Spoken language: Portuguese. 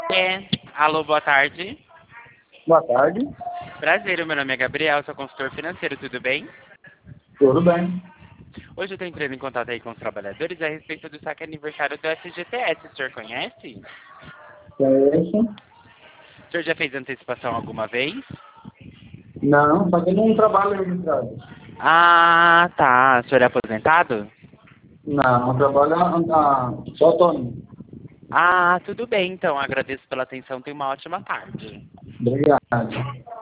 Alô, boa tarde. Boa tarde. Prazer, meu nome é Gabriel, sou consultor financeiro, tudo bem? Tudo bem? Hoje eu estou entrando em contato aí com os trabalhadores a respeito do saque aniversário do FGTS, o senhor conhece? Conheço. O senhor já fez antecipação alguma vez? Não, só que não trabalho registrado. Ah, tá. O senhor é aposentado? Não, trabalho só autônomo. Ah, tudo bem, então. Agradeço pela atenção. Tenha uma ótima tarde. Obrigado.